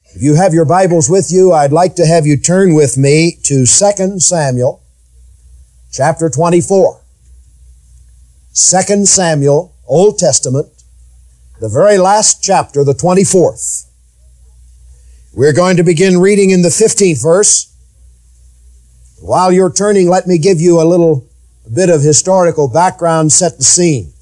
If you have your Bibles with you, I'd like to have you turn with me to 2 Samuel, chapter 24. 2 Samuel, Old Testament, the very last chapter, the 24th. We're going to begin reading in the 15th verse. While you're turning, let me give you a bit of historical background, set the scene.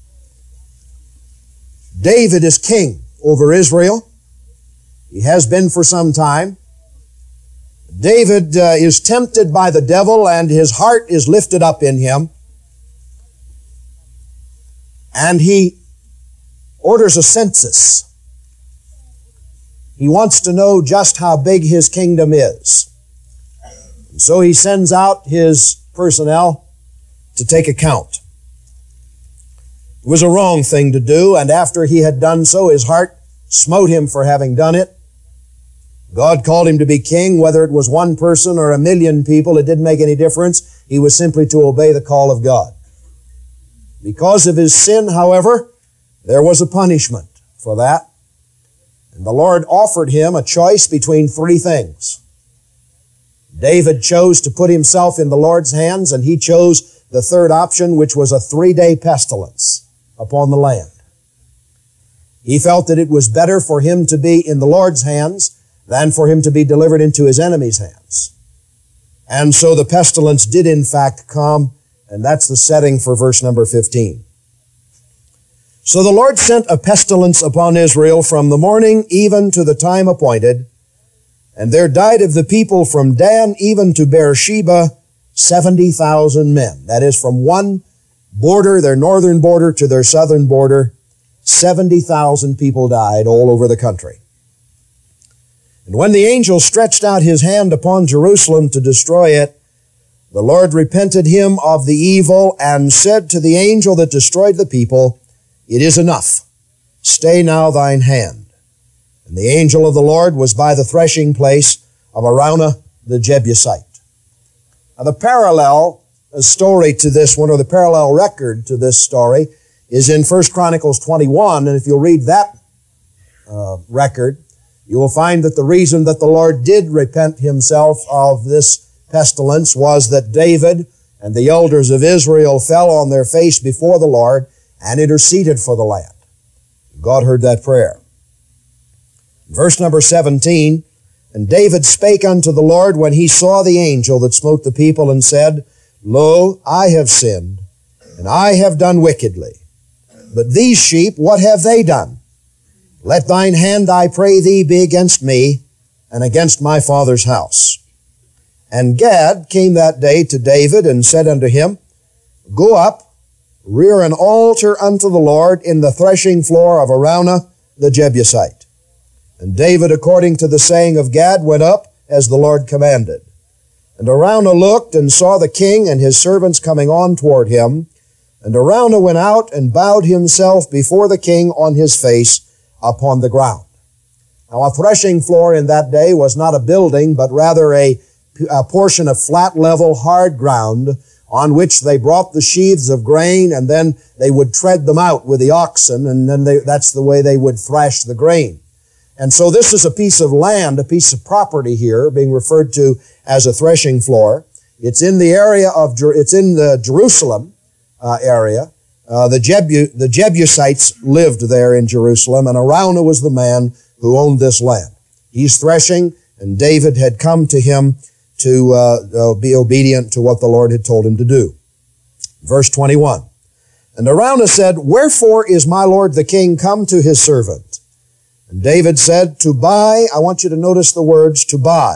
David is king over Israel. He has been for some time. David is tempted by the devil, and his heart is lifted up in him. And he orders a census. He wants to know just how big his kingdom is. And so he sends out his personnel to take account. It was a wrong thing to do, and after he had done so, his heart smote him for having done it. God called him to be king, whether it was one person or 1,000,000 people, it didn't make any difference. He was simply to obey the call of God. Because of his sin, however, there was a punishment for that. And the Lord offered him a choice between three things. David chose to put himself in the Lord's hands, and he chose the third option, which was a 3-day pestilence upon the land. He felt that it was better for him to be in the Lord's hands than for him to be delivered into his enemies' hands. And so the pestilence did in fact come, and that's the setting for verse number 15. So the Lord sent a pestilence upon Israel from the morning even to the time appointed, and there died of the people from Dan even to Beersheba 70,000 men. That is, from one border, their northern border, to their southern border, 70,000 people died all over the country. And when the angel stretched out his hand upon Jerusalem to destroy it, the Lord repented him of the evil and said to the angel that destroyed the people, "It is enough. Stay now thine hand." And the angel of the Lord was by the threshing place of Araunah the Jebusite. Now the parallel story to this one, or the parallel record to this story, is in 1 Chronicles 21, and if you'll read that record, you will find that the reason that the Lord did repent himself of this pestilence was that David and the elders of Israel fell on their face before the Lord and interceded for the land. God heard that prayer. Verse number 17, "And David spake unto the Lord when he saw the angel that smote the people, and said, Lo, I have sinned, and I have done wickedly. But these sheep, what have they done? Let thine hand, I pray thee, be against me, and against my father's house. And Gad came that day to David, and said unto him, Go up, rear an altar unto the Lord in the threshing floor of Araunah the Jebusite. And David, according to the saying of Gad, went up as the Lord commanded. And Araunah looked and saw the king and his servants coming on toward him. And Araunah went out and bowed himself before the king on his face upon the ground." Now a threshing floor in that day was not a building, but rather a portion of flat, level, hard ground on which they brought the sheaves of grain, and then they would tread them out with the oxen, and then that's the way they would thrash the grain. And so this is a piece of land, a piece of property here, being referred to as a threshing floor. It's in the area of, it's in the Jerusalem area. The Jebusites lived there in Jerusalem, and Araunah was the man who owned this land. He's threshing, and David had come to him to be obedient to what the Lord had told him to do. Verse 21, "And Araunah said, Wherefore is my lord the king come to his servant? And David said, To buy," I want you to notice the words, to buy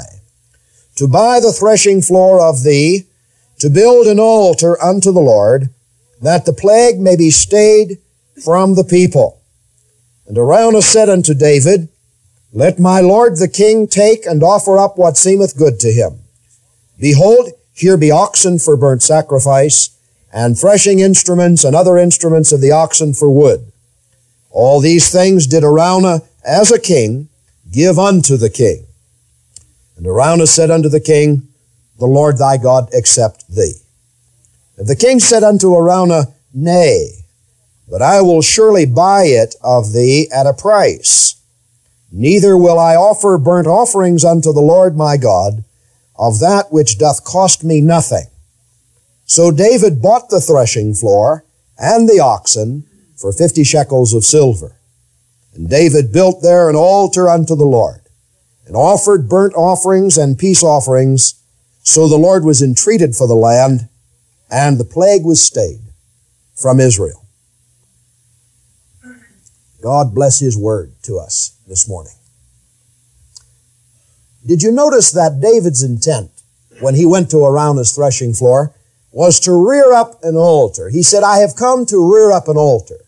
the threshing floor of thee, to build an altar unto the Lord, that the plague may be stayed from the people. And Araunah said unto David, Let my lord the king take and offer up what seemeth good to him. Behold, here be oxen for burnt sacrifice, and threshing instruments and other instruments of the oxen for wood. All these things did Araunah as a king give unto the king. And Araunah said unto the king, The Lord thy God accept thee. And the king said unto Araunah, Nay, but I will surely buy it of thee at a price. neither will I offer burnt offerings unto the Lord my God of that which doth cost me nothing. So David bought the threshing floor and the oxen for 50 shekels of silver. And David built there an altar unto the Lord, and offered burnt offerings and peace offerings. So the Lord was entreated for the land, and the plague was stayed from Israel. God bless His word to us this morning. Did you notice that David's intent when he went to Araunah's threshing floor was to rear up an altar? He said, I have come to rear up an altar.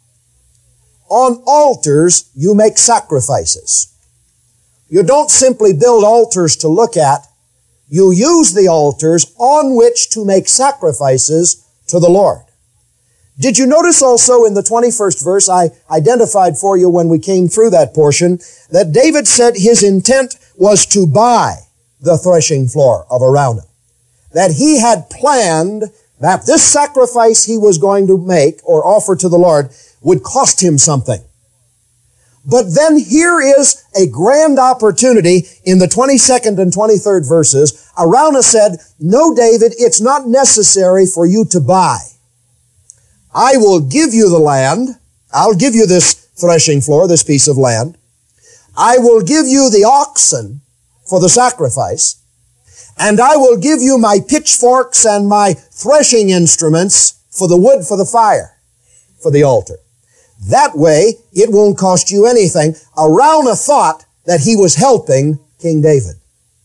On altars, you make sacrifices. You don't simply build altars to look at. You use the altars on which to make sacrifices to the Lord. Did you notice also in the 21st verse, I identified for you when we came through that portion, that David said his intent was to buy the threshing floor of Araunah. That he had planned that this sacrifice he was going to make or offer to the Lord would cost him something. But then here is a grand opportunity in the 22nd and 23rd verses. Araunah said, no, David, it's not necessary for you to buy. I will give you the land. I'll give you this threshing floor, this piece of land. I will give you the oxen for the sacrifice. And I will give you my pitchforks and my threshing instruments for the wood for the fire, for the altar. That way, it won't cost you anything. Araunah thought that he was helping King David.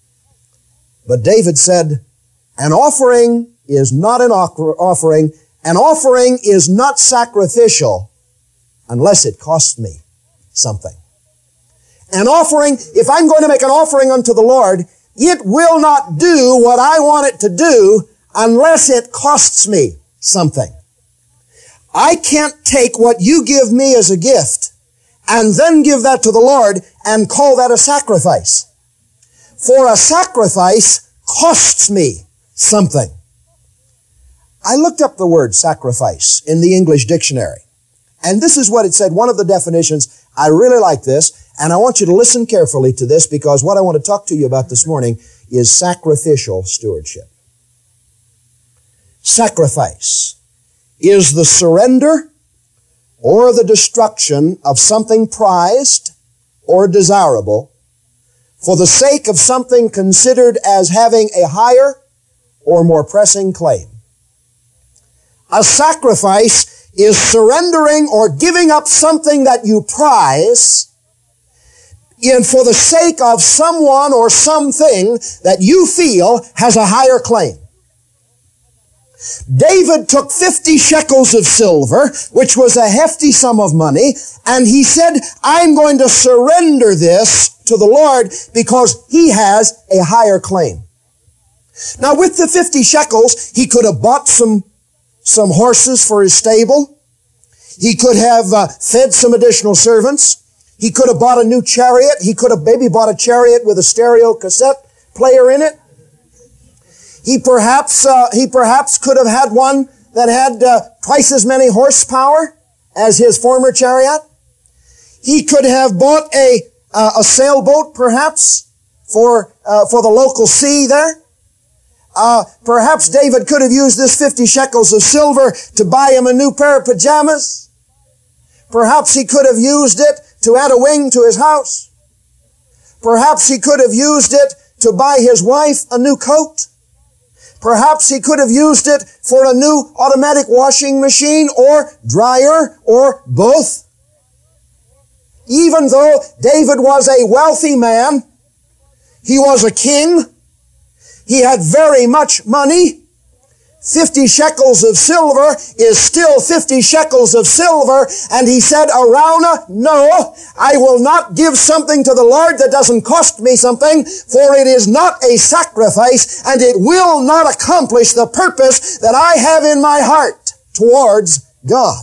But David said, an offering is not an offering. An offering is not sacrificial unless it costs me something. An offering, if I'm going to make an offering unto the Lord, it will not do what I want it to do unless it costs me something. I can't take what you give me as a gift and then give that to the Lord and call that a sacrifice. For a sacrifice costs me something. I looked up the word sacrifice in the English dictionary, and this is what it said. One of the definitions, I really like this, and I want you to listen carefully to this because what I want to talk to you about this morning is sacrificial stewardship. Sacrifice is the surrender or the destruction of something prized or desirable for the sake of something considered as having a higher or more pressing claim. A sacrifice is surrendering or giving up something that you prize for the sake of someone or something that you feel has a higher claim. David took 50 shekels of silver, which was a hefty sum of money, and he said, I'm going to surrender this to the Lord because he has a higher claim. Now with the 50 shekels, he could have bought some horses for his stable. He could have fed some additional servants. He could have bought a new chariot. He could have maybe bought a chariot with a stereo cassette player in it. He perhaps could have had one that had twice as many horsepower as his former chariot. He could have bought a sailboat, perhaps, for the local sea there. Perhaps David could have used this 50 shekels of silver to buy him a new pair of pajamas. Perhaps he could have used it to add a wing to his house. Perhaps he could have used it to buy his wife a new coat. Perhaps he could have used it for a new automatic washing machine or dryer or both. Even though David was a wealthy man, he was a king, he had very much money. 50 shekels of silver is still 50 shekels of silver. And he said, Araunah, no, I will not give something to the Lord that doesn't cost me something, for it is not a sacrifice, and it will not accomplish the purpose that I have in my heart towards God.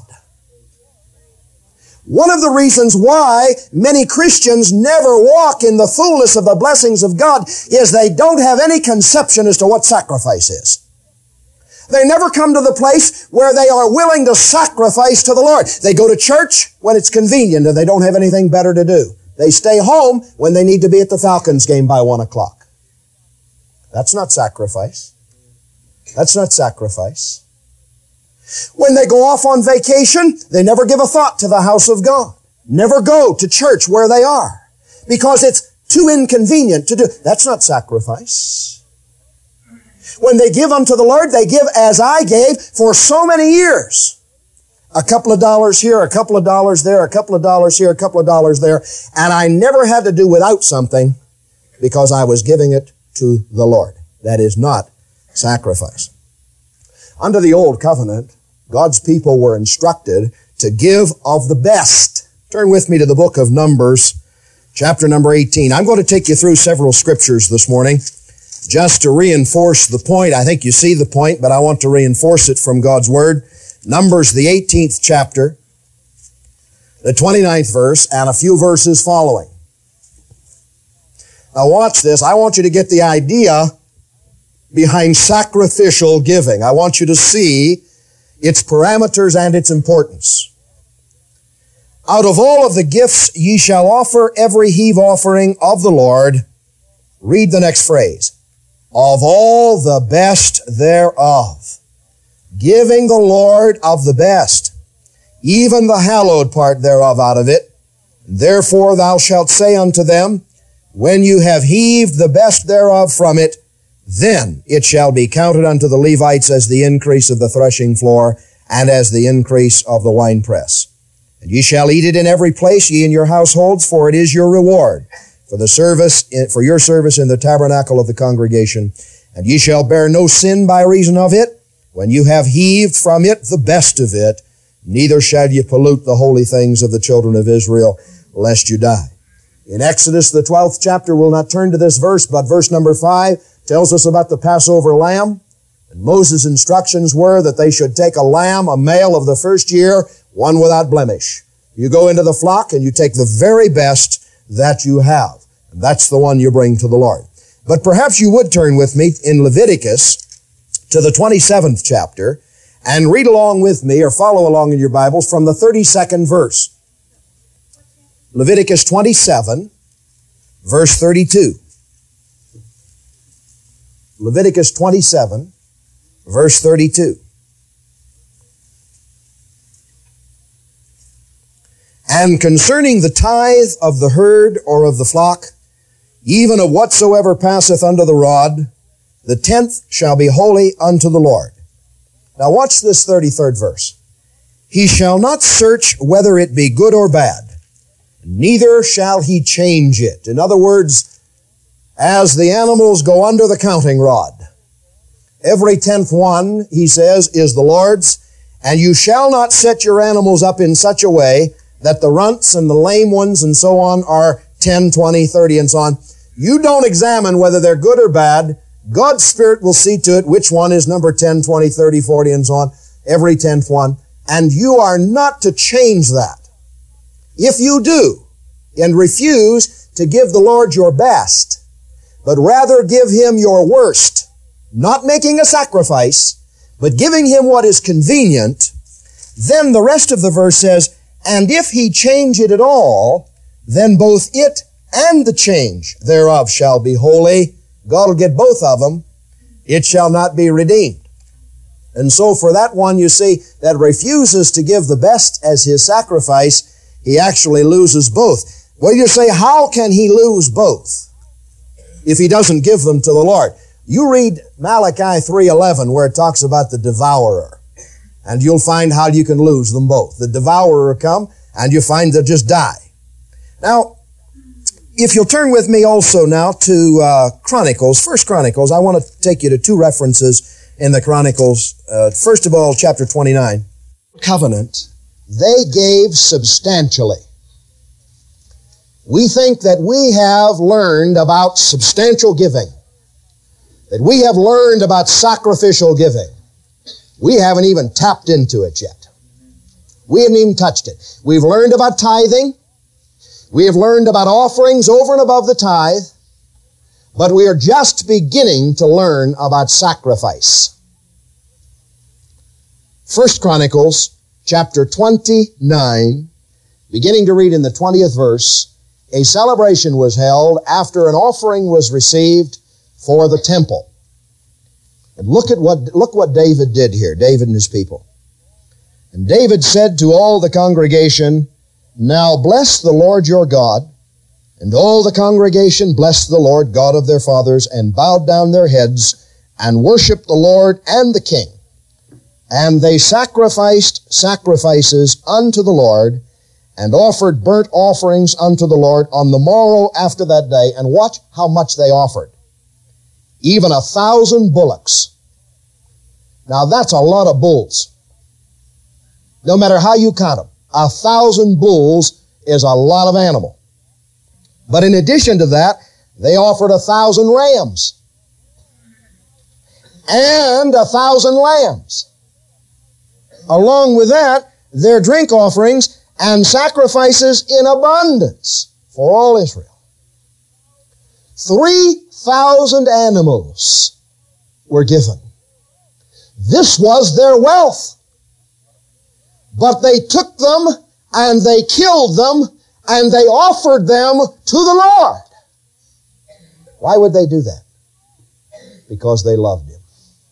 One of the reasons why many Christians never walk in the fullness of the blessings of God is they don't have any conception as to what sacrifice is. They never come to the place where they are willing to sacrifice to the Lord. They go to church when it's convenient and they don't have anything better to do. They stay home when they need to be at the Falcons game by 1 o'clock. That's not sacrifice. That's not sacrifice. When they go off on vacation, they never give a thought to the house of God. Never go to church where they are because it's too inconvenient to do. That's not sacrifice. When they give unto the Lord, they give as I gave for so many years. A couple of dollars here, a couple of dollars there, a couple of dollars here, a couple of dollars there. And I never had to do without something because I was giving it to the Lord. That is not sacrifice. Under the Old Covenant, God's people were instructed to give of the best. Turn with me to the book of Numbers, chapter number 18. I'm going to take you through several scriptures this morning just to reinforce the point. I think you see the point, but I want to reinforce it from God's Word. Numbers, the 18th chapter, the 29th verse, and a few verses following. Now watch this. I want you to get the idea behind sacrificial giving. I want you to see its parameters and its importance. Out of all of the gifts ye shall offer every heave offering of the Lord. Read the next phrase. Of all the best thereof. Giving the Lord of the best, even the hallowed part thereof out of it. Therefore thou shalt say unto them, when you have heaved the best thereof from it, then it shall be counted unto the Levites as the increase of the threshing floor and as the increase of the winepress. And ye shall eat it in every place, ye and your households, for it is your reward for your service in the tabernacle of the congregation. And ye shall bear no sin by reason of it, when you have heaved from it the best of it, neither shall ye pollute the holy things of the children of Israel, lest you die. In Exodus, the 12th chapter, we'll not turn to this verse, but verse number 5 tells us about the Passover lamb. And Moses' instructions were that they should take a lamb, a male of the first year, one without blemish. You go into the flock and you take the very best that you have. And that's the one you bring to the Lord. But perhaps you would turn with me in Leviticus to the 27th chapter and read along with me or follow along in your Bibles from the 32nd verse. Leviticus 27, verse 32. Leviticus 27, verse 32. And concerning the tithe of the herd or of the flock, even of whatsoever passeth under the rod, the 10th shall be holy unto the Lord. Now watch this 33rd verse. He shall not search whether it be good or bad, neither shall he change it. In other words, as the animals go under the counting rod, every 10th one, he says, is the Lord's, and you shall not set your animals up in such a way that the runts and the lame ones and so on are 10, 20, 30 and so on. You don't examine whether they're good or bad. God's Spirit will see to it which one is number 10, 20, 30, 40 and so on, every 10th one. And you are not to change that. If you do and refuse to give the Lord your best, but rather give Him your worst, not making a sacrifice, but giving Him what is convenient, then the rest of the verse says, and if He change it at all, then both it and the change thereof shall be holy. God will get both of them. It shall not be redeemed. And so for that one, you see, that refuses to give the best as his sacrifice, he actually loses both. Well, you say, how can he lose both if he doesn't give them to the Lord? You read Malachi 3:11 where it talks about the devourer, and you'll find how you can lose them both. The devourer come, and you find they'll just die. Now, if you'll turn with me also now to Chronicles, First Chronicles, I want to take you to two references in the Chronicles. First of all, chapter 29. Covenant, they gave substantially. We think that we have learned about substantial giving, that we have learned about sacrificial giving. We haven't even tapped into it yet. We haven't even touched it. We've learned about tithing. We have learned about offerings over and above the tithe, but we are just beginning to learn about sacrifice. First Chronicles, chapter 29, beginning to read in the 20th verse, a celebration was held after an offering was received for the temple. And look what David did here, David and his people. And David said to all the congregation, "Now bless the Lord your God." And all the congregation blessed the Lord God of their fathers, and bowed down their heads, and worshiped the Lord and the king. And they sacrificed sacrifices unto the Lord, and offered burnt offerings unto the Lord on the morrow after that day. And watch how much they offered. Even 1,000 bullocks. Now that's a lot of bulls. No matter how you count them, 1,000 bulls is a lot of animal. But in addition to that, they offered 1,000 rams and 1,000 lambs. Along with that, their drink offerings and sacrifices in abundance for all Israel. 3,000 animals were given. This was their wealth. But they took them and they killed them and they offered them to the Lord. Why would they do that? Because they loved Him.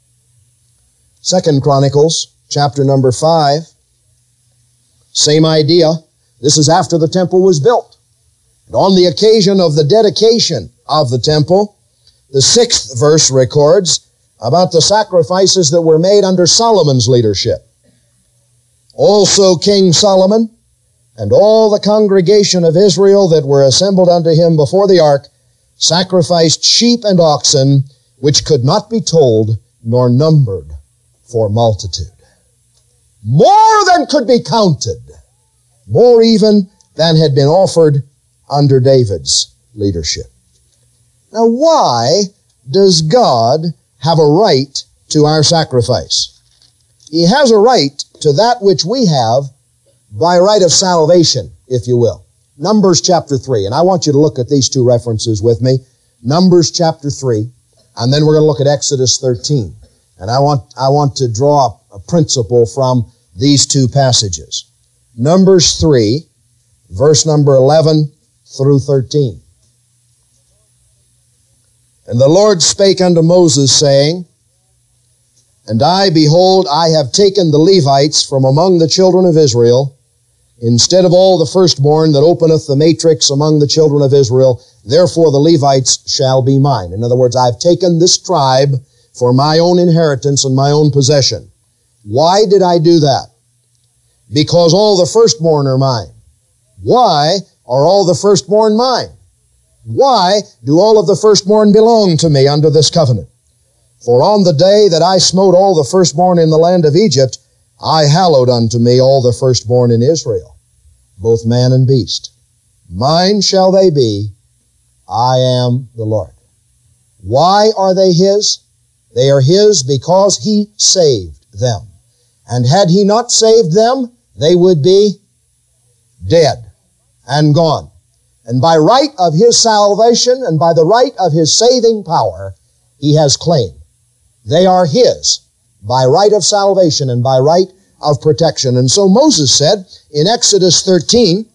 2 Chronicles, chapter number 5. Same idea. This is after the temple was built. And on the occasion of the dedication of the temple, the 6th verse records about the sacrifices that were made under Solomon's leadership. Also King Solomon and all the congregation of Israel that were assembled unto him before the ark sacrificed sheep and oxen, which could not be told nor numbered for multitude. More than could be counted, more even than had been offered under David's leadership. Now, why does God have a right to our sacrifice? He has a right to that which we have by right of salvation, if you will. Numbers chapter 3, and I want you to look at these two references with me. Numbers chapter 3, and then we're going to look at Exodus 13. And I want to draw a principle from these two passages. Numbers 3, verse number 11 through 13. And the Lord spake unto Moses, saying, And I, behold, I have taken the Levites from among the children of Israel, instead of all the firstborn that openeth the matrix among the children of Israel, therefore the Levites shall be mine. In other words, I've taken this tribe for my own inheritance and my own possession. Why did I do that? Because all the firstborn are mine. Why are all the firstborn mine? Why do all of the firstborn belong to me under this covenant? For on the day that I smote all the firstborn in the land of Egypt, I hallowed unto me all the firstborn in Israel, both man and beast. Mine shall they be, I am the Lord. Why are they His? They are His because He saved them. And had He not saved them, they would be dead and gone. And by right of His salvation and by the right of His saving power, He has claim. They are His by right of salvation and by right of protection. And so Moses said in Exodus 13,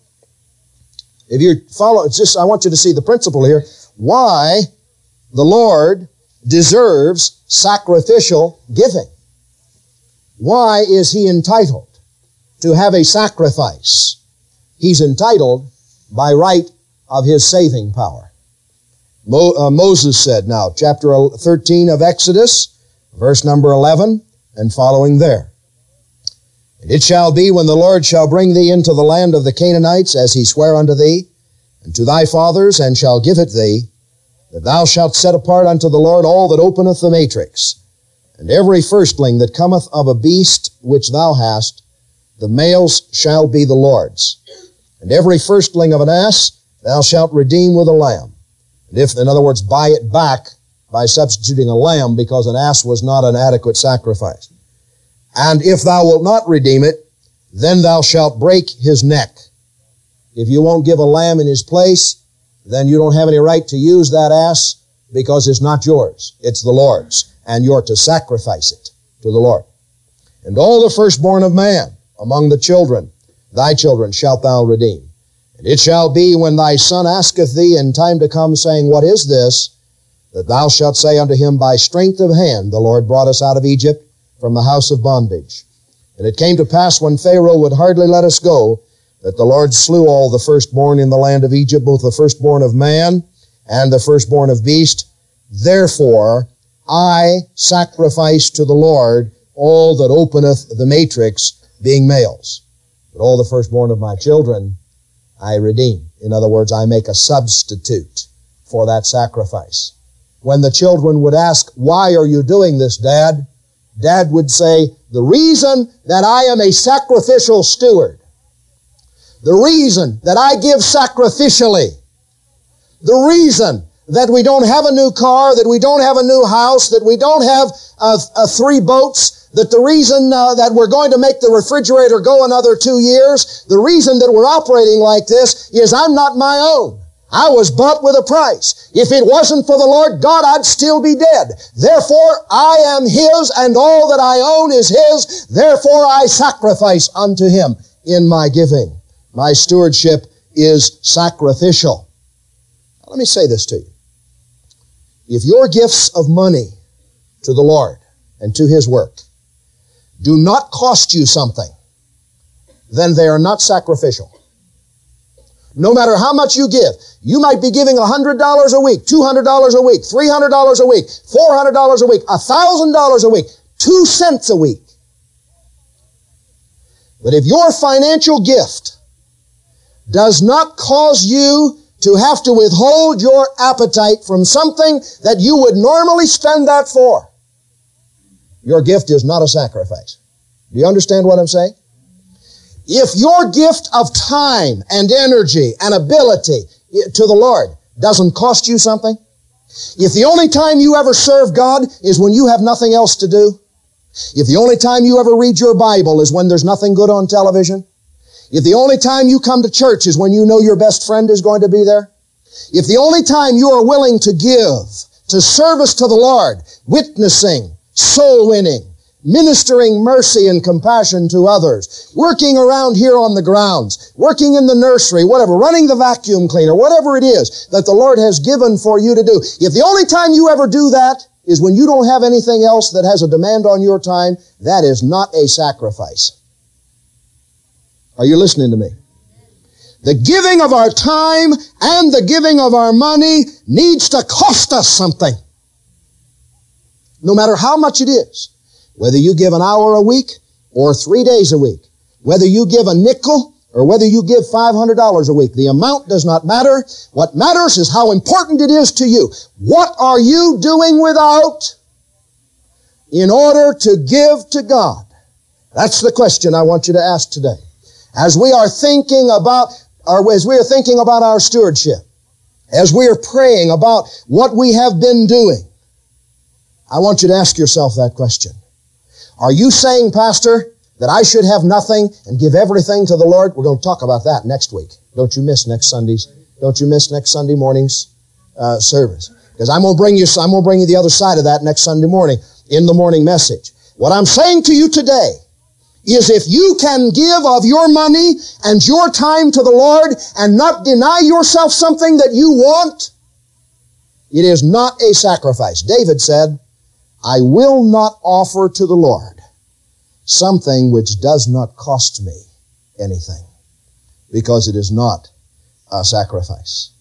if you follow, I want you to see the principle here, why the Lord deserves sacrificial giving. Why is He entitled to have a sacrifice? He's entitled by right of His saving power. Moses said, now, chapter 13 of Exodus, verse number 11, and following there. And it shall be when the Lord shall bring thee into the land of the Canaanites, as He sware unto thee, and to thy fathers, and shall give it thee, that thou shalt set apart unto the Lord all that openeth the matrix, and every firstling that cometh of a beast which thou hast, the males shall be the Lord's. And every firstling of an ass thou shalt redeem with a lamb. And if, in other words, buy it back by substituting a lamb, because an ass was not an adequate sacrifice. And if thou wilt not redeem it, then thou shalt break his neck. If you won't give a lamb in his place, then you don't have any right to use that ass, because it's not yours. It's the Lord's. And you're to sacrifice it to the Lord. And all the firstborn of man among the children, thy children, shalt thou redeem. And it shall be when thy son asketh thee in time to come, saying, What is this? That thou shalt say unto him, By strength of hand the Lord brought us out of Egypt from the house of bondage. And it came to pass when Pharaoh would hardly let us go, that the Lord slew all the firstborn in the land of Egypt, both the firstborn of man and the firstborn of beast. Therefore I sacrifice to the Lord all that openeth the matrix, being males. But all the firstborn of my children I redeem. In other words, I make a substitute for that sacrifice. When the children would ask, Why are you doing this, Dad? Dad would say, The reason that I am a sacrificial steward, the reason that I give sacrificially, the reason that we don't have a new car, that we don't have a new house, that we don't have 3 boats, that the reason that we're going to make the refrigerator go another 2 years, the reason that we're operating like this is I'm not my own. I was bought with a price. If it wasn't for the Lord God, I'd still be dead. Therefore, I am His, and all that I own is His. Therefore, I sacrifice unto Him in my giving. My stewardship is sacrificial. Now, let me say this to you. If your gifts of money to the Lord and to His work do not cost you something, then they are not sacrificial. No matter how much you give, you might be giving $100 a week, $200 a week, $300 a week, $400 a week, $1,000 a week, 2 cents a week. But if your financial gift does not cause you to have to withhold your appetite from something that you would normally spend that for, your gift is not a sacrifice. Do you understand what I'm saying? If your gift of time and energy and ability to the Lord doesn't cost you something, if the only time you ever serve God is when you have nothing else to do, if the only time you ever read your Bible is when there's nothing good on television, if the only time you come to church is when you know your best friend is going to be there, if the only time you are willing to give to service to the Lord, witnessing, soul winning, ministering mercy and compassion to others, working around here on the grounds, working in the nursery, whatever, running the vacuum cleaner, whatever it is that the Lord has given for you to do. If the only time you ever do that is when you don't have anything else that has a demand on your time, that is not a sacrifice. Are you listening to me? The giving of our time and the giving of our money needs to cost us something. No matter how much it is. Whether you give an hour a week or 3 days a week. Whether you give a nickel or whether you give $500 a week. The amount does not matter. What matters is how important it is to you. What are you doing without in order to give to God? That's the question I want you to ask today. As we are thinking about our stewardship, as we are praying about what we have been doing, I want you to ask yourself that question. Are you saying, Pastor, that I should have nothing and give everything to the Lord? We're going to talk about that next week. Don't you miss next Sundays. Don't you miss next Sunday morning's service. Because I'm going to bring you the other side of that next Sunday morning in the morning message. What I'm saying to you today is if you can give of your money and your time to the Lord and not deny yourself something that you want, it is not a sacrifice. David said, I will not offer to the Lord something which does not cost me anything, because it is not a sacrifice.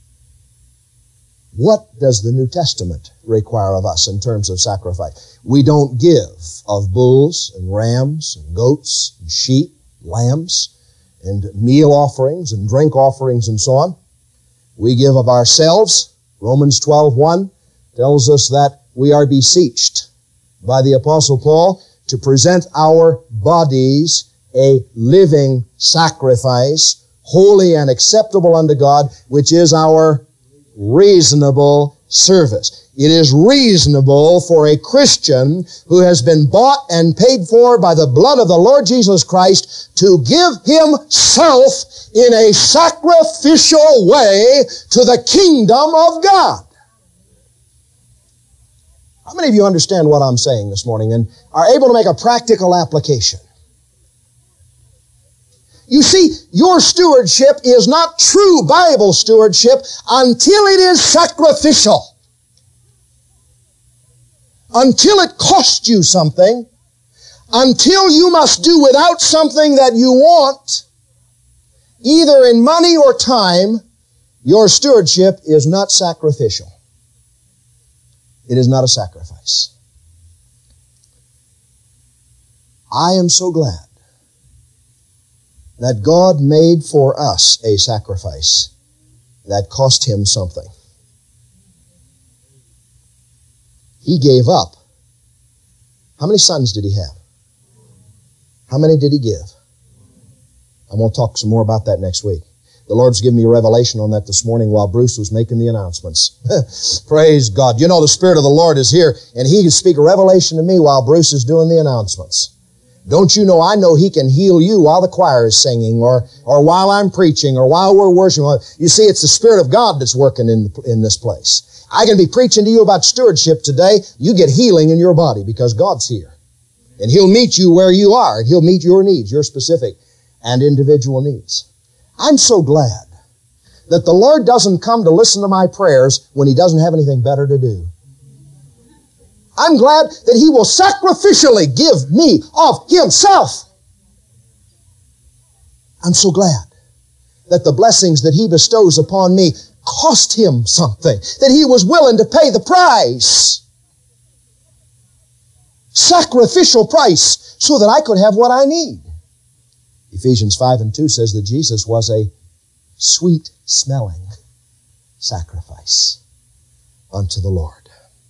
What does the New Testament require of us in terms of sacrifice? We don't give of bulls and rams and goats and sheep, lambs, and meal offerings and drink offerings and so on. We give of ourselves. Romans 12:1 tells us that we are beseeched by the Apostle Paul to present our bodies a living sacrifice, holy and acceptable unto God, which is our reasonable service. It is reasonable for a Christian who has been bought and paid for by the blood of the Lord Jesus Christ to give himself in a sacrificial way to the kingdom of God. How many of you understand what I'm saying this morning and are able to make a practical application? You see, your stewardship is not true Bible stewardship until it is sacrificial. Until it costs you something, until you must do without something that you want, either in money or time, your stewardship is not sacrificial. It is not a sacrifice. I am so glad that God made for us a sacrifice that cost Him something. He gave up. How many sons did He have? How many did He give? I'm going to talk some more about that next week. The Lord's given me a revelation on that this morning while Bruce was making the announcements. Praise God. You know the Spirit of the Lord is here, and He can speak a revelation to me while Bruce is doing the announcements. Don't you know, I know He can heal you while the choir is singing, or while I'm preaching, or while we're worshiping. You see, it's the Spirit of God that's working in this place. I can be preaching to you about stewardship today. You get healing in your body because God's here. And He'll meet you where you are. And He'll meet your needs, your specific and individual needs. I'm so glad that the Lord doesn't come to listen to my prayers when He doesn't have anything better to do. I'm glad that He will sacrificially give me of Himself. I'm so glad that the blessings that He bestows upon me cost Him something, that He was willing to pay the price. Sacrificial price so that I could have what I need. Ephesians 5:2 says that Jesus was a sweet-smelling sacrifice unto the Lord.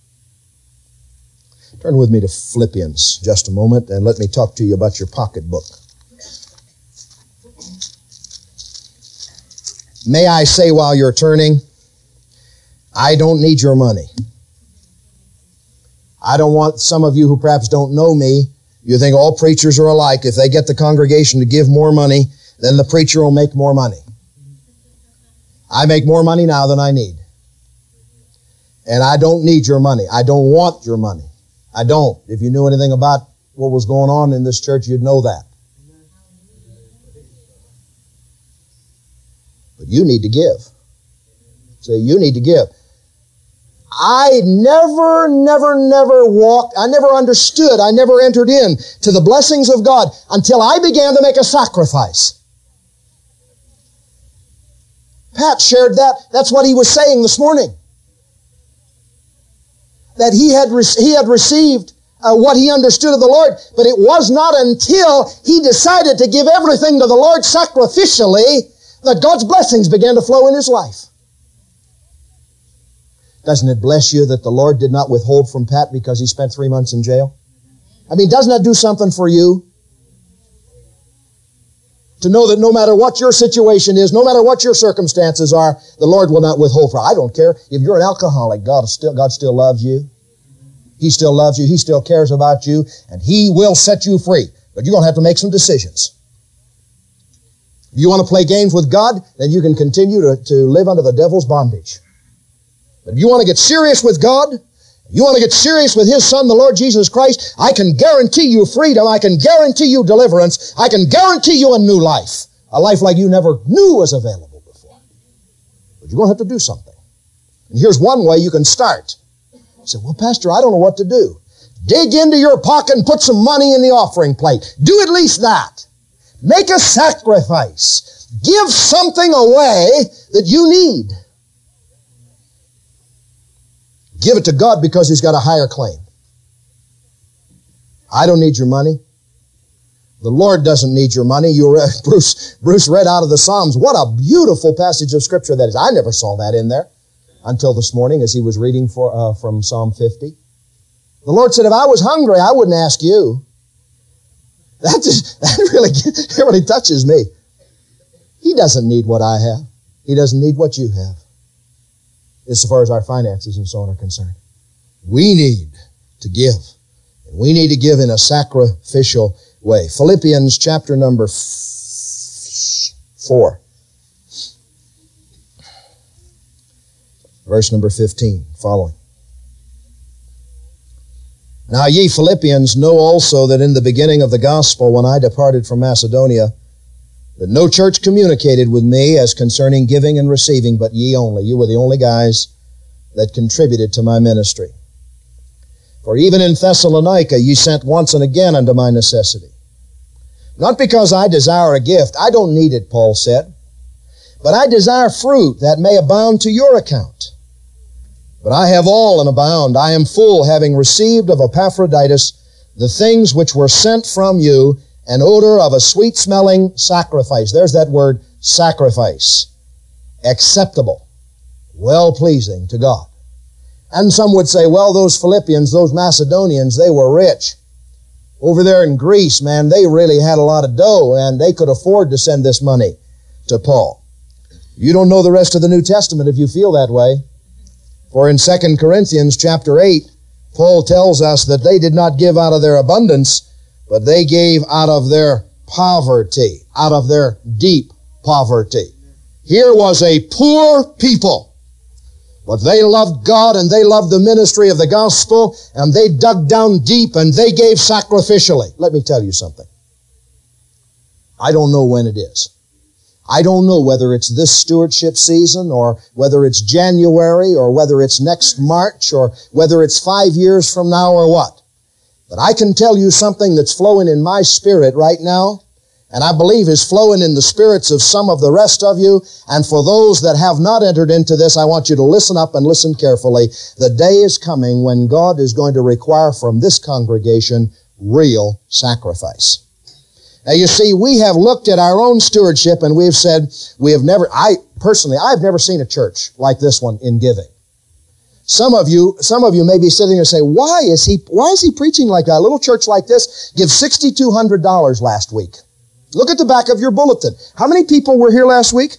Turn with me to Philippians just a moment and let me talk to you about your pocketbook. May I say while you're turning, I don't need your money. I don't want some of you who perhaps don't know me, you think all preachers are alike. If they get the congregation to give more money, then the preacher will make more money. I make more money now than I need. And I don't need your money. I don't want your money. I don't. If you knew anything about what was going on in this church, you'd know that. But you need to give. So you need to give. I never understood, I never entered in to the blessings of God until I began to make a sacrifice. Pat shared that. That's what he was saying this morning. That he had received what he understood of the Lord, but it was not until he decided to give everything to the Lord sacrificially that God's blessings began to flow in his life. Doesn't it bless you that the Lord did not withhold from Pat because he spent 3 months in jail? I mean, doesn't that do something for you? To know that no matter what your situation is, no matter what your circumstances are, the Lord will not withhold from. I don't care. If you're an alcoholic, God still loves you. He still loves you. He still cares about you. And He will set you free. But you're going to have to make some decisions. If you want to play games with God, then you can continue to live under the devil's bondage. But if you want to get serious with God, you want to get serious with His Son, the Lord Jesus Christ, I can guarantee you freedom. I can guarantee you deliverance. I can guarantee you a new life. A life like you never knew was available before. But you're going to have to do something. And here's one way you can start. You say, well, Pastor, I don't know what to do. Dig into your pocket and put some money in the offering plate. Do at least that. Make a sacrifice. Give something away that you need. Give it to God because He's got a higher claim. I don't need your money. The Lord doesn't need your money. Bruce read out of the Psalms. What a beautiful passage of Scripture that is. I never saw that in there until this morning as he was reading from Psalm 50. The Lord said, if I was hungry, I wouldn't ask you. That really touches me. He doesn't need what I have. He doesn't need what you have, as far as our finances and so on are concerned. We need to give. And we need to give in a sacrificial way. Philippians chapter number 4. Verse number 15, following. Now ye Philippians know also that in the beginning of the gospel, when I departed from Macedonia, that no church communicated with me as concerning giving and receiving, but ye only. You were the only guys that contributed to my ministry. For even in Thessalonica ye sent once and again unto my necessity. Not because I desire a gift. I don't need it, Paul said. But I desire fruit that may abound to your account. But I have all and abound. I am full, having received of Epaphroditus the things which were sent from you, an odor of a sweet-smelling sacrifice. There's that word, sacrifice. Acceptable, well-pleasing to God. And some would say, well, those Philippians, those Macedonians, they were rich. Over there in Greece, man, they really had a lot of dough, and they could afford to send this money to Paul. You don't know the rest of the New Testament if you feel that way. For in 2 Corinthians chapter 8, Paul tells us that they did not give out of their abundance, but they gave out of their poverty, out of their deep poverty. Here was a poor people, but they loved God and they loved the ministry of the gospel, and they dug down deep and they gave sacrificially. Let me tell you something. I don't know when it is. I don't know whether it's this stewardship season or whether it's January or whether it's next March or whether it's 5 years from now or what. But I can tell you something that's flowing in my spirit right now, and I believe is flowing in the spirits of some of the rest of you. And for those that have not entered into this, I want you to listen up and listen carefully. The day is coming when God is going to require from this congregation real sacrifice. Now you see, we have looked at our own stewardship and we've said, I've never seen a church like this one in giving. Some of you may be sitting there and say, why is he preaching like that? A little church like this gives $6,200 last week. Look at the back of your bulletin. How many people were here last week?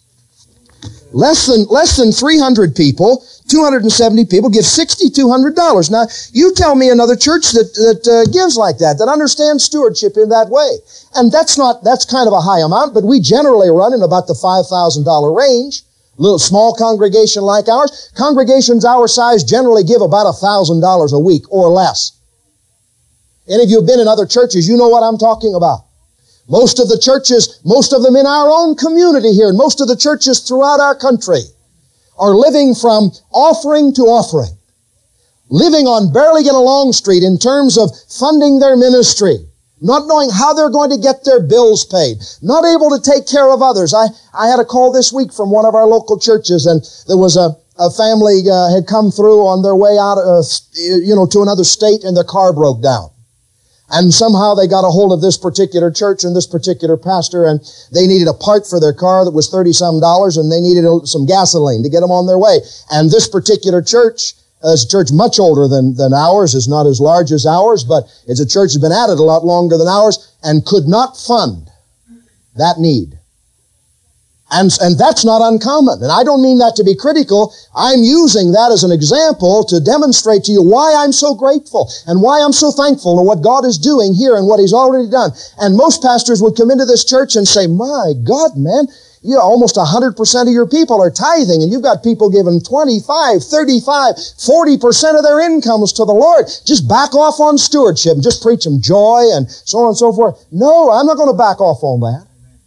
Less than 300 people, 270 people give $6,200. Now, you tell me another church that gives like that understands stewardship in that way. And that's kind of a high amount, but we generally run in about the $5,000 range. A little small congregation like ours. Congregations our size generally give about $1,000 a week or less. Any of you have been in other churches, you know what I'm talking about. Most of the churches, most of them in our own community here, and most of the churches throughout our country are living from offering to offering. Living on barely get along street in terms of funding their ministry. Not knowing how they're going to get their bills paid. Not able to take care of others. I had a call this week from one of our local churches, and there was a family had come through on their way out to another state, and their car broke down. And somehow they got a hold of this particular church and this particular pastor, and they needed a part for their car that was $30-some, and they needed some gasoline to get them on their way. And this particular church is a church much older than ours, is not as large as ours, but it's a church that's been at it a lot longer than ours, and could not fund that need. And that's not uncommon. And I don't mean that to be critical. I'm using that as an example to demonstrate to you why I'm so grateful and why I'm so thankful to what God is doing here and what He's already done. And most pastors would come into this church and say, my God, man, almost 100% of your people are tithing, and you've got people giving 25, 35, 40% of their incomes to the Lord. Just back off on stewardship and just preach them joy and so on and so forth. No, I'm not going to back off on that.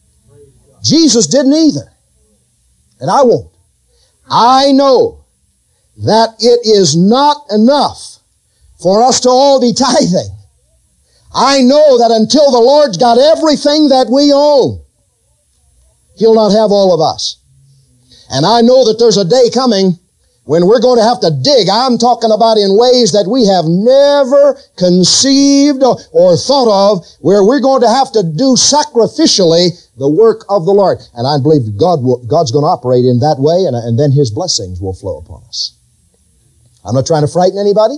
Jesus didn't either. And I won't. I know that it is not enough for us to all be tithing. I know that until the Lord's got everything that we own, He'll not have all of us. And I know that there's a day coming when we're going to have to dig. I'm talking about in ways that we have never conceived or thought of, where we're going to have to do sacrificially the work of the Lord. And I believe God's going to operate in that way, and then His blessings will flow upon us. I'm not trying to frighten anybody.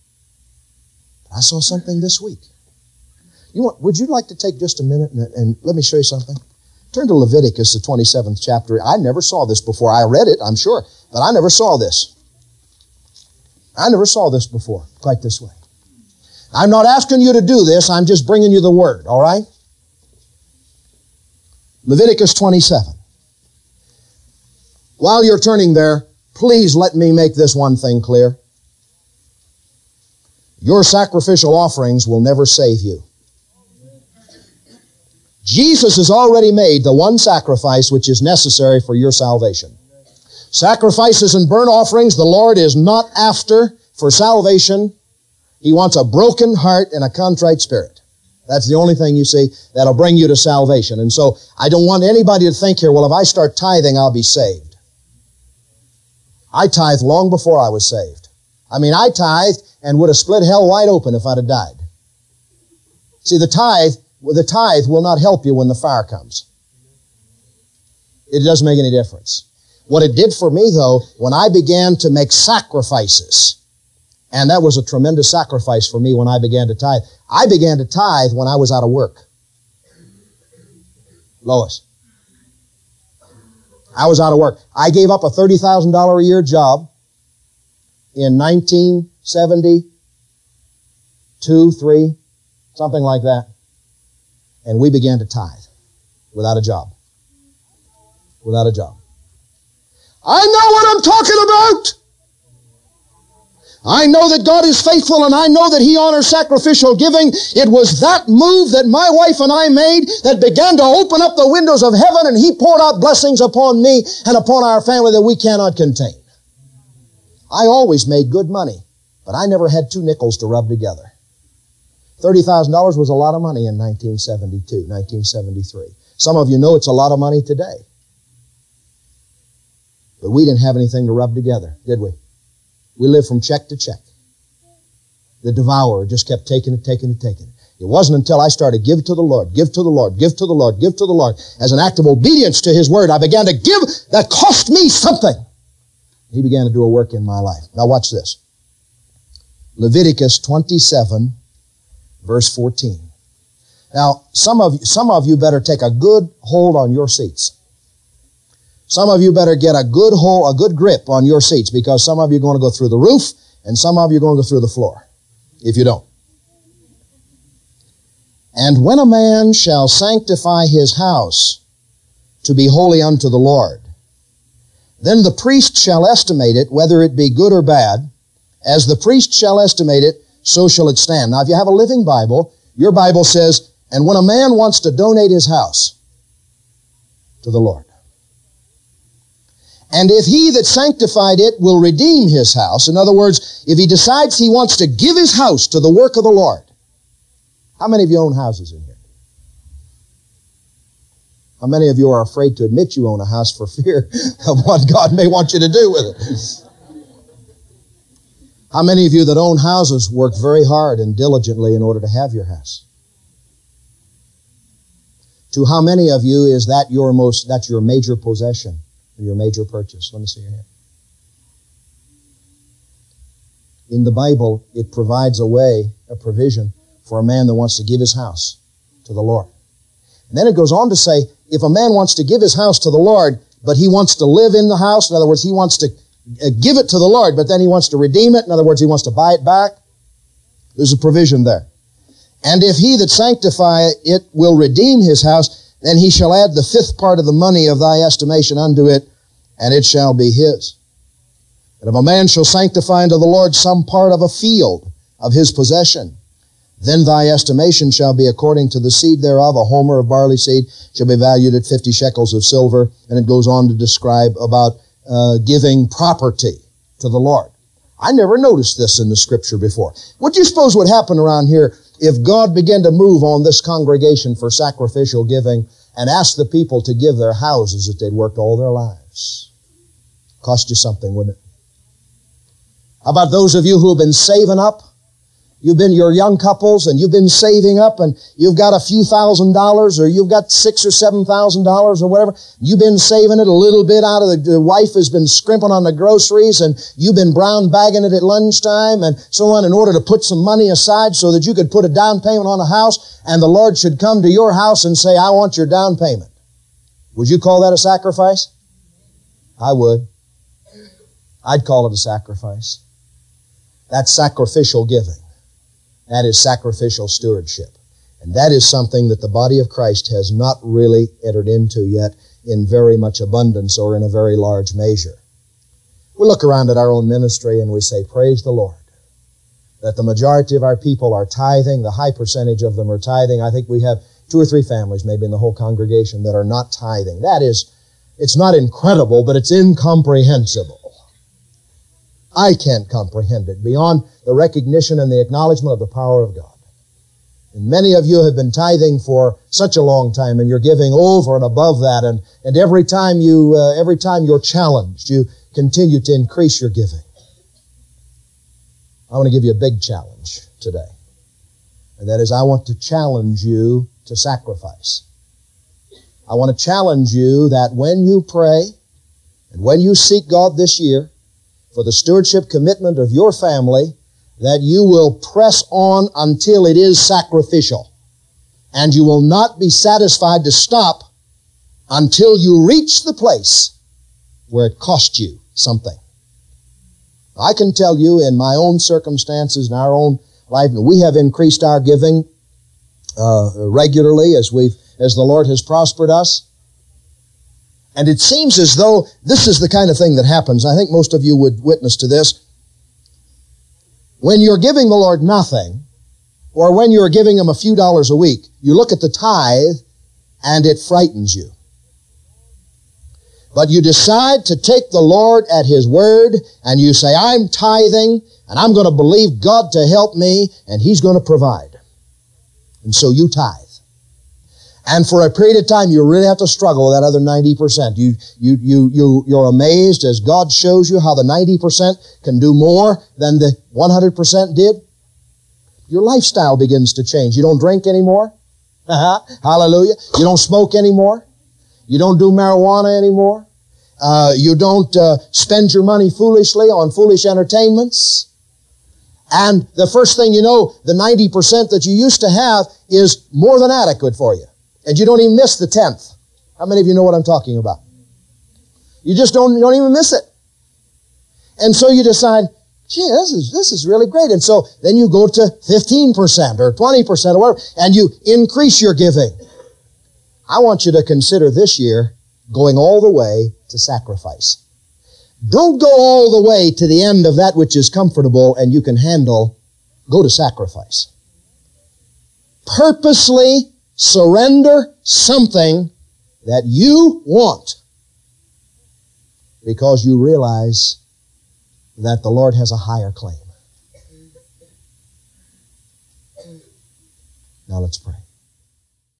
I saw something this week. Would you like to take just a minute and let me show you something? Turn to Leviticus, the 27th chapter. I never saw this before. I read it, I'm sure, but I never saw this. I never saw this before, quite this way. I'm not asking you to do this. I'm just bringing you the Word, all right? Leviticus 27. While you're turning there, please let me make this one thing clear. Your sacrificial offerings will never save you. Jesus has already made the one sacrifice which is necessary for your salvation. Sacrifices and burnt offerings the Lord is not after for salvation. He wants a broken heart and a contrite spirit. That's the only thing, you see, that'll bring you to salvation. And so I don't want anybody to think here, well, if I start tithing, I'll be saved. I tithed long before I was saved. I mean, I tithed and would have split hell wide open if I'd have died. See, the tithe will not help you when the fire comes. It doesn't make any difference. What it did for me, though, when I began to make sacrifices, and that was a tremendous sacrifice for me when I began to tithe. I began to tithe when I was out of work. Lois. I was out of work. I gave up a $30,000 a year job in 1972, 3, something like that. And we began to tithe without a job. Without a job. I know what I'm talking about. I know that God is faithful, and I know that He honors sacrificial giving. It was that move that my wife and I made that began to open up the windows of heaven, and He poured out blessings upon me and upon our family that we cannot contain. I always made good money, but I never had 2 nickels to rub together. $30,000 was a lot of money in 1972, 1973. Some of you know it's a lot of money today. But we didn't have anything to rub together, did we? We lived from check to check. The devourer just kept taking it, taking it, taking it. It wasn't until I started give to the Lord, give to the Lord, give to the Lord, give to the Lord. As an act of obedience to His Word, I began to give. That cost me something. He began to do a work in my life. Now watch this. Leviticus 27, verse 14. Now, some of you better take a good hold on your seats. Some of you better get a good hold, a good grip on your seats, because some of you are going to go through the roof and some of you are going to go through the floor, if you don't. And when a man shall sanctify his house to be holy unto the Lord, then the priest shall estimate it, whether it be good or bad. As the priest shall estimate it, so shall it stand. Now, if you have a Living Bible, your Bible says, and when a man wants to donate his house to the Lord, and if he that sanctified it will redeem his house, in other words, if he decides he wants to give his house to the work of the Lord. How many of you own houses in here? How many of you are afraid to admit you own a house for fear of what God may want you to do with it? How many of you that own houses work very hard and diligently in order to have your house? To how many of you is that that's your major possession? Your major purchase. Let me see your hand. In the Bible, it provides a provision for a man that wants to give his house to the Lord. And then it goes on to say, if a man wants to give his house to the Lord, but he wants to live in the house, in other words, he wants to give it to the Lord, but then he wants to redeem it, in other words, he wants to buy it back, there's a provision there. And if he that sanctify it will redeem his house, then he shall add the 5th part of the money of thy estimation unto it, and it shall be his. And if a man shall sanctify unto the Lord some part of a field of his possession, then thy estimation shall be according to the seed thereof. A homer of barley seed shall be valued at 50 shekels of silver. And it goes on to describe about giving property to the Lord. I never noticed this in the Scripture before. What do you suppose would happen around here if God began to move on this congregation for sacrificial giving and asked the people to give their houses that they'd worked all their lives? Cost you something, wouldn't it? How about those of you who have been saving up? You're young couples and you've been saving up and you've got a few $1,000s or you've got $6,000 or $7,000 or whatever. You've been saving it a little bit out of the wife has been scrimping on the groceries and you've been brown bagging it at lunchtime and so on in order to put some money aside so that you could put a down payment on a house and the Lord should come to your house and say, I want your down payment. Would you call that a sacrifice? I would. I'd call it a sacrifice. That's sacrificial giving. That is sacrificial stewardship. And that is something that the body of Christ has not really entered into yet in very much abundance or in a very large measure. We look around at our own ministry and we say, praise the Lord, that the majority of our people are tithing. The high percentage of them are tithing. I think we have 2 or 3 families maybe in the whole congregation that are not tithing. It's not incredible, but it's incomprehensible. I can't comprehend it beyond the recognition and the acknowledgement of the power of God. And many of you have been tithing for such a long time, and you're giving over and above that, and every time you're challenged, you continue to increase your giving. I want to give you a big challenge today. And that is, I want to challenge you to sacrifice. I want to challenge you that when you pray and when you seek God this year for the stewardship commitment of your family, that you will press on until it is sacrificial. And you will not be satisfied to stop until you reach the place where it cost you something. I can tell you in my own circumstances, in our own life, we have increased our giving regularly as the Lord has prospered us. And it seems as though this is the kind of thing that happens. I think most of you would witness to this. When you're giving the Lord nothing, or when you're giving Him a few dollars a week, you look at the tithe and it frightens you. But you decide to take the Lord at His word, and you say, I'm tithing, and I'm going to believe God to help me, and He's going to provide. And so you tithe. And for a period of time, you really have to struggle with that other 90%. You're amazed as God shows you how the 90% can do more than the 100% did. Your lifestyle begins to change. You don't drink anymore. Hallelujah. You don't smoke anymore. You don't do marijuana anymore. You don't spend your money foolishly on foolish entertainments. And the first thing you know, the 90% that you used to have is more than adequate for you. And you don't even miss the 10th. How many of you know what I'm talking about? You just don't even miss it. And so you decide, gee, this is really great. And so then you go to 15% or 20% or whatever, and you increase your giving. I want you to consider this year going all the way to sacrifice. Don't go all the way to the end of that which is comfortable and you can handle. Go to sacrifice. Purposely surrender something that you want because you realize that the Lord has a higher claim. Now let's pray.